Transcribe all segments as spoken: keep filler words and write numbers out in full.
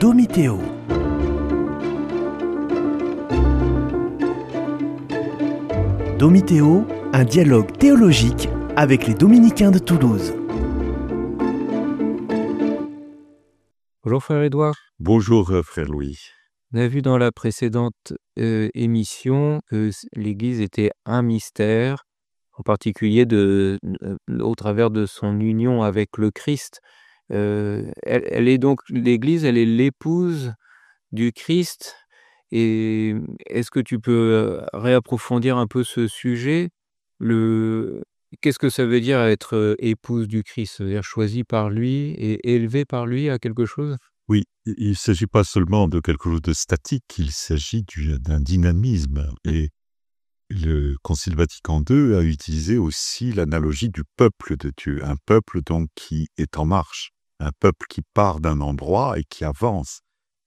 Domitéo. Domitéo, un dialogue théologique avec les Dominicains de Toulouse. Bonjour frère Édouard. Bonjour euh, frère Louis. On a vu dans la précédente euh, émission que s- l'Église était un mystère, en particulier de, euh, au travers de son union avec le Christ. Euh, elle, elle est donc l'Église, elle est l'épouse du Christ. Et est-ce que tu peux euh, réapprofondir un peu ce sujet? Le Qu'est-ce que ça veut dire être euh, épouse du Christ? C'est-à-dire choisie par lui et élevée par lui à quelque chose? Oui, il ne s'agit pas seulement de quelque chose de statique, il s'agit du- d'un dynamisme. Et le Concile Vatican deux a utilisé aussi l'analogie du peuple de Dieu, un peuple donc qui est en marche, un peuple qui part d'un endroit et qui avance.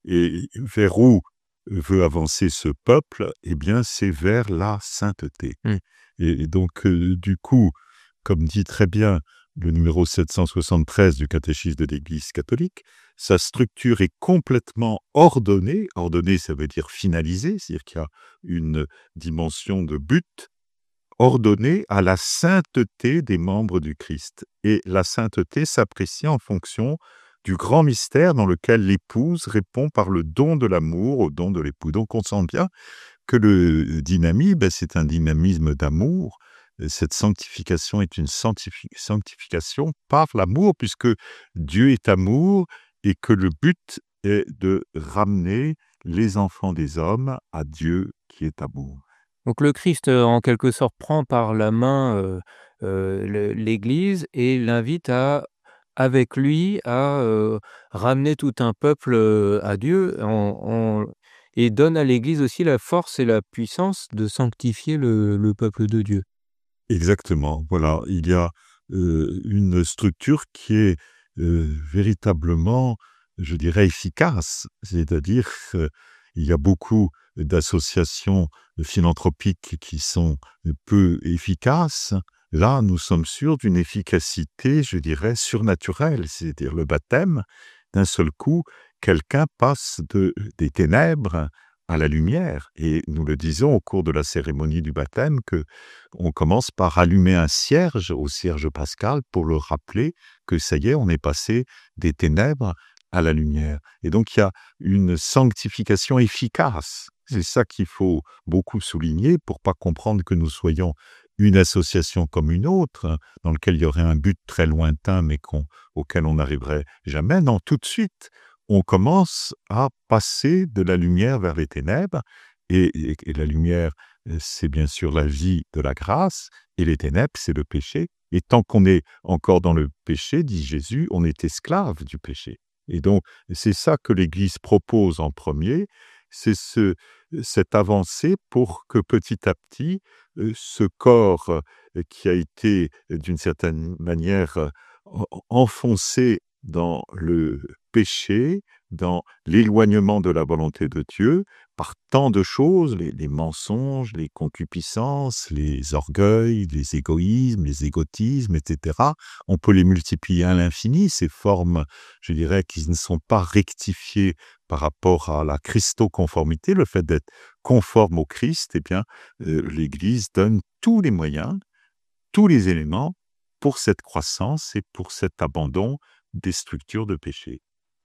Et vers où veut avancer ce peuple? Eh bien, c'est vers la sainteté. Mm. Et, et donc, euh, du coup, comme dit très bien le numéro sept cent soixante-treize du catéchisme de l'Église catholique, sa structure est complètement ordonnée. Ordonnée, ça veut dire finalisée, c'est-à-dire qu'il y a une dimension de but ordonnée à la sainteté des membres du Christ. Et la sainteté s'apprécie en fonction du grand mystère dans lequel l'épouse répond par le don de l'amour au don de l'époux. Donc on sent bien que le dynamisme, ben, c'est un dynamisme d'amour. Cette sanctification est une sanctifi- sanctification par l'amour, puisque Dieu est amour et que le but est de ramener les enfants des hommes à Dieu qui est amour. Donc le Christ, heu, en quelque sorte, prend par la main, heu heu, le l'Église et l'invite à avec lui, à, heu, ramener tout un peuple, heu, à Dieu en en et donne à l'Église aussi la force et la puissance de sanctifier le le peuple de Dieu. Exactement, voilà, il y a euh, une structure qui est euh, véritablement, je dirais, efficace, c'est-à-dire qu'il y a beaucoup d'associations philanthropiques qui sont peu efficaces. Là, nous sommes sûrs d'une efficacité, je dirais, surnaturelle, c'est-à-dire le baptême, d'un seul coup, quelqu'un passe de, des ténèbres à la lumière. Et nous le disons au cours de la cérémonie du baptême que on commence par allumer un cierge au cierge pascal pour le rappeler que ça y est, on est passé des ténèbres à la lumière. Et donc, il y a une sanctification efficace. C'est ça qu'il faut beaucoup souligner pour pas comprendre que nous soyons une association comme une autre, dans laquelle il y aurait un but très lointain, mais qu'on- auquel on n'arriverait jamais. Non, tout de suite, on commence à passer de la lumière vers les ténèbres, et, et- et la lumière, euh, c'est bien sûr la vie de la grâce, et les ténèbres, c'est le péché. Et tant qu'on est encore dans le péché, dit Jésus, on est esclave du péché. Et donc, c'est ça que l'Église propose en premier, c'est ce, cette avancée pour que petit à petit, euh, ce corps euh, qui a été, euh, d'une certaine manière, euh, en- enfoncé dans le péché, dans l'éloignement de la volonté de Dieu, par tant de choses, les, les mensonges, les concupiscences, les orgueils, les égoïsmes, les égotismes, et cetera. On peut les multiplier à l'infini, ces formes, je dirais, qui ne sont pas rectifiées par rapport à la christoconformité, le fait d'être conforme au Christ. Eh bien, euh, l'Église donne tous les moyens, tous les éléments pour cette croissance et pour cet abandon des structures de péché.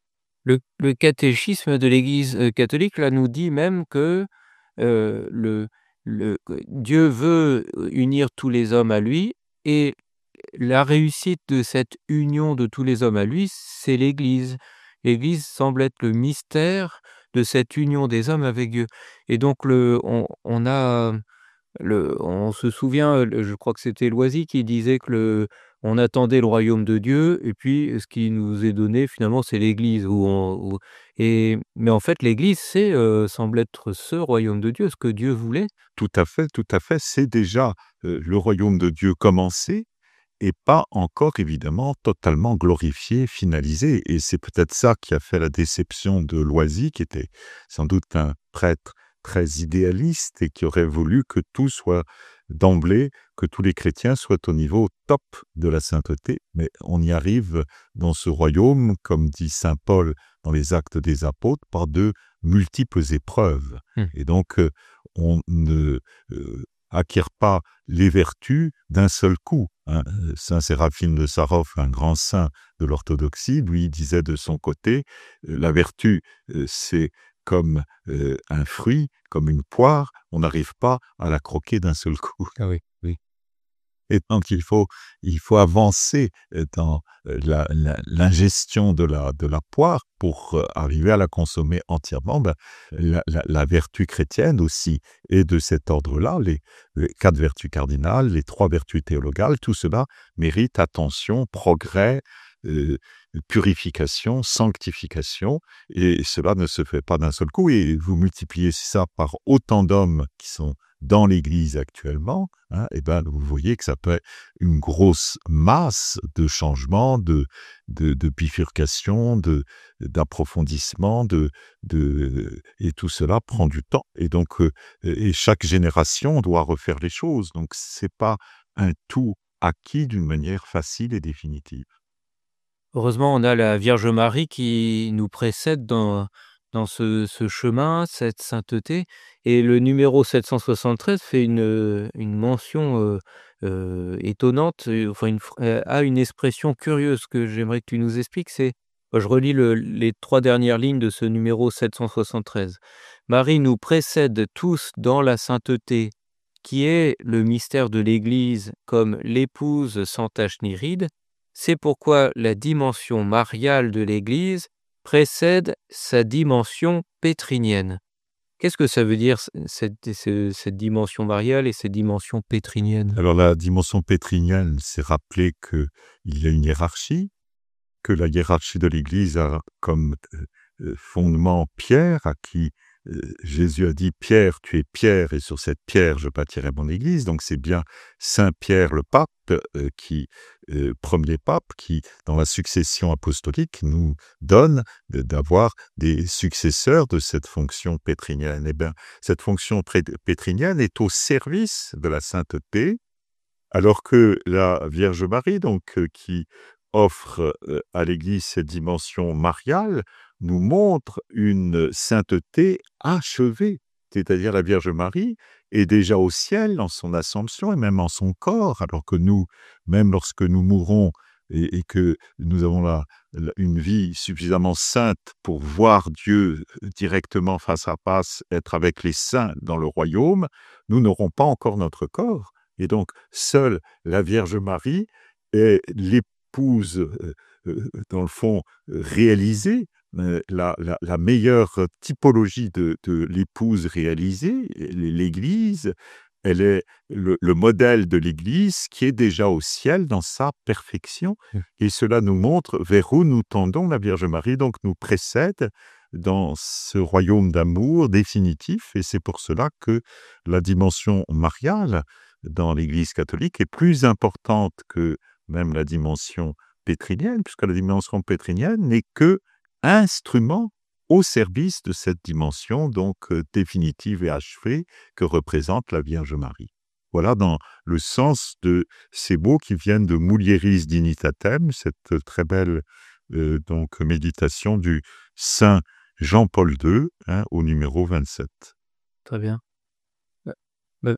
Le le catéchisme de l'Église, heu, catholique, là, nous dit même que, heu, le le que Dieu veut unir tous les hommes à lui et la réussite de cette union de tous les hommes à lui, c'est l'Église. L'Église semble être le mystère de cette union des hommes avec Dieu et donc le on on a le on se souvient, le je crois que c'était Loisy qui disait que le on attendait le royaume de Dieu et puis ce qui nous est donné finalement c'est l'Église où on où et mais en fait l'Église c'est, heu, semble être ce royaume de Dieu, ce que Dieu voulait. Tout à fait, tout à fait. C'est déjà euh, le royaume de Dieu commencé et pas encore évidemment totalement glorifié, finalisé. Et c'est peut-être ça qui a fait la déception de Loisy, qui était sans doute un prêtre très idéaliste et qui aurait voulu que tout soit d'emblée que tous les chrétiens soient au niveau top de la sainteté, mais on y arrive dans ce royaume, comme dit saint Paul dans les Actes des Apôtres, par de multiples épreuves. Mmh. Et donc, euh, on ne euh, acquiert pas les vertus d'un seul coup. Hein. Saint Séraphine de Sarov, un grand saint de l'orthodoxie, lui disait de son côté, euh, la vertu, euh, c'est comme euh, un fruit, comme une poire, on n'arrive pas à la croquer d'un seul coup. Ah oui, oui. Et donc, il faut, il faut avancer dans euh, la- la- l'ingestion de la, de la poire pour euh, arriver à la consommer entièrement. Ben, la, la- la vertu chrétienne aussi est de cet ordre-là. Les, les quatre vertus cardinales, les trois vertus théologales, tout cela mérite attention, progrès, euh, purification, sanctification. Et cela ne se fait pas d'un seul coup. Et vous multipliez ça par autant d'hommes qui sont dans l'Église actuellement, hein, et ben, vous voyez que ça peut être une grosse masse de changements, de, de, de bifurcation, de, d'approfondissement, de, de, et tout cela prend du temps. Et donc, euh, et chaque génération doit refaire les choses. Donc, c'est pas un tout acquis d'une manière facile et définitive. Heureusement, on a la Vierge Marie qui nous précède dans dans ce ce chemin, cette sainteté, et le numéro sept cent soixante-treize fait une, heu, une mention, heu heu, étonnante, heu, enfin une phr heu, a une expression curieuse que j'aimerais que tu nous expliques. C'est je relis le les trois dernières lignes de ce numéro sept cent soixante-treize. Marie nous précède tous dans la sainteté, qui est le mystère de l'Église comme l'épouse sans tache ni ride. C'est pourquoi la dimension mariale de l'Église précède sa dimension pétrinienne. Qu'est-ce que ça veut dire c cette ce cette dimension mariale et cette dimension pétrinienne? Alors, la dimension pétrinienne, c'est rappeler qu'il y a une hiérarchie, que la hiérarchie de l'Église a comme euh, euh, fondement Pierre, à qui euh, Jésus a dit « Pierre, tu es Pierre, et sur cette pierre, je bâtirai mon Église ». Donc c'est bien Saint Pierre le pape, euh, qui, euh, premier pape, qui, dans la succession apostolique, nous donne de- d'avoir des successeurs de cette fonction pétrinienne. Eh bien, cette fonction pré- pétrinienne est au service de la sainteté, alors que la Vierge Marie, donc, euh, qui offre euh, à l'Église cette dimension mariale, nous montre une sainteté achevée. C'est-à-dire la Vierge Marie est déjà au ciel en son assomption et même en son corps, alors que nous, même lorsque nous mourons et, et que nous avons la- la- une vie suffisamment sainte pour voir Dieu directement face à face, être avec les saints dans le royaume, nous n'aurons pas encore notre corps. Et donc, seule la Vierge Marie est l'épouse, euh, euh, dans le fond, euh, réalisée, euh, la, la- la meilleure typologie de, de l'épouse réalisée. L'Église, elle est le, le modèle de l'Église qui est déjà au ciel dans sa perfection. Mmh. Et cela nous montre vers où nous tendons. La Vierge Marie donc nous précède dans ce royaume d'amour définitif. Et c'est pour cela que la dimension mariale dans l'Église catholique est plus importante que même la dimension pétrinienne, puisque la dimension pétrinienne n'est que instrument au service de cette dimension donc euh, définitive et achevée que représente la Vierge Marie. Voilà dans le sens de ces mots qui viennent de Mulieris Dignitatem, cette très belle euh, donc méditation du Saint Jean-Paul deux, hein, au numéro vingt-sept. Très bien. Bah bah,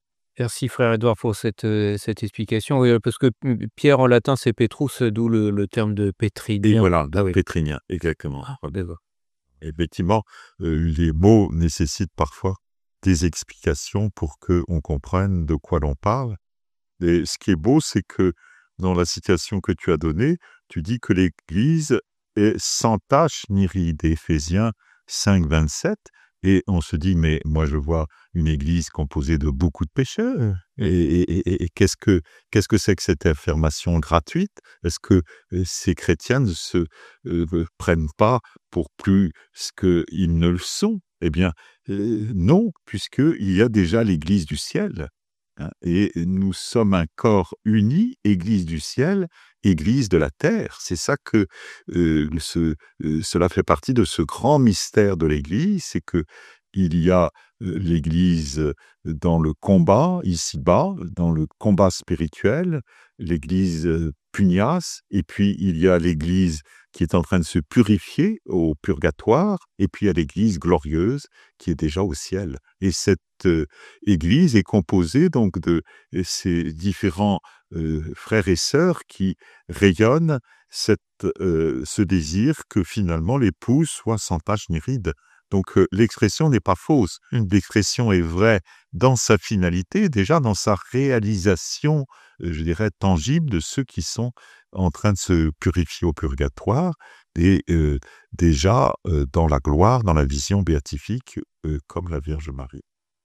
merci frère Édouard pour cette, heu, cette explication. Oui, parce que p Pierre en latin c'est Petrus, d'où le le terme de Et pétrinien. voilà, Ah oui. pétrinien, exactement. Ah, Voilà. d'accord. Effectivement, euh, les mots nécessitent parfois des explications pour qu'on comprenne de quoi l'on parle. Et ce qui est beau, c'est que dans la citation que tu as donnée, tu dis que l'Église est sans tache ni ride, Éphésiens cinq, vingt-sept, et on se dit, mais moi je vois une Église composée de beaucoup de pécheurs, et, et- et- et qu'est-ce que qu'est-ce que c'est que cette affirmation gratuite? Est-ce que euh, ces chrétiens ne se euh, prennent pas pour plus ce qu'ils ne le sont? Eh bien, euh, non, puisqu'il y a déjà l'Église du ciel. Hein, et nous sommes un corps uni, Église du ciel, Église de la terre. C'est ça que euh, ce- euh, cela fait partie de ce grand mystère de l'Église, c'est que il y a euh, l'Église dans le combat, ici-bas, dans le combat spirituel, l'Église euh, pugnace, et puis il y a l'Église qui est en train de se purifier au purgatoire, et puis il y a l'Église glorieuse qui est déjà au ciel. Et cette euh, Église est composée donc de euh, ces différents euh, frères et sœurs qui rayonnent cette, euh, ce désir que finalement l'épouse soit sans tache ni ride. Donc euh, l'expression n'est pas fausse. L'expression est vraie dans sa finalité, déjà dans sa réalisation, euh, je dirais, tangible de ceux qui sont en train de se purifier au purgatoire et euh, déjà euh, dans la gloire, dans la vision béatifique, euh, comme la Vierge Marie.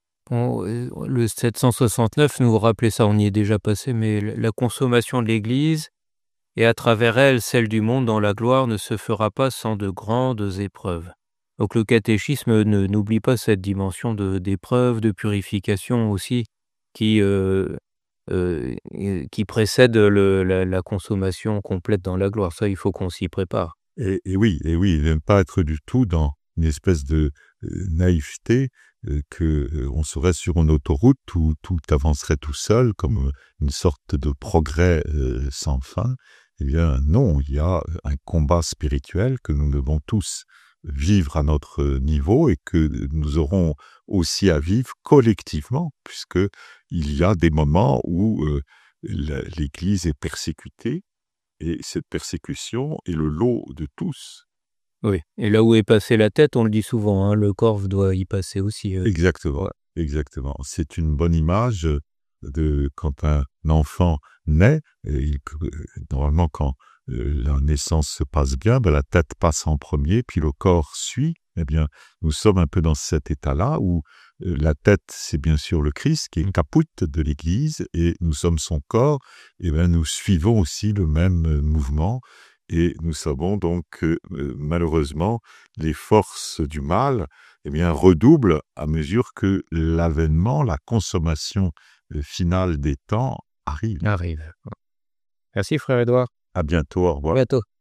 On, euh, le sept cent soixante-neuf nous rappelait ça, on y est déjà passé, mais la la consommation de l'Église et à travers elle celle du monde dans la gloire ne se fera pas sans de grandes épreuves. Donc le catéchisme ne n'oublie pas cette dimension de d'épreuve, de purification aussi qui, heu heu, et qui précède le la la consommation complète dans la gloire. Ça, il faut qu'on s'y prépare. Et, et oui, et oui, ne pas être du tout dans une espèce de euh, naïveté, euh, que euh, on serait sur une autoroute où tout avancerait tout seul, comme euh, une sorte de progrès euh, sans fin. Eh bien, non, il y a un combat spirituel que nous devons tous vivre à notre niveau et que nous aurons aussi à vivre collectivement, puisque il y a des moments où euh, la- l'Église est persécutée. Et cette persécution est le lot de tous. Oui, et là où est passée la tête, on le dit souvent, hein, le corps doit y passer aussi, heu, Exactement, ouais. exactement. C'est une bonne image de quand un enfant naît, et il que normalement quand, heu, la naissance se passe bien, ben, la tête passe en premier, puis le corps suit. Eh bien, nous sommes un peu dans cet état-là où, heu, la tête, c'est bien sûr le Christ qui est une caput de l'Église et nous sommes son corps. Et bien, nous suivons aussi le même, heu, mouvement et nous savons donc que, heu, malheureusement, les forces du mal, eh bien, redouble à mesure que l'avènement, la consommation euh, finale des temps arrive. Arrive. Merci frère Édouard, À bientôt, au à revoir. bientôt.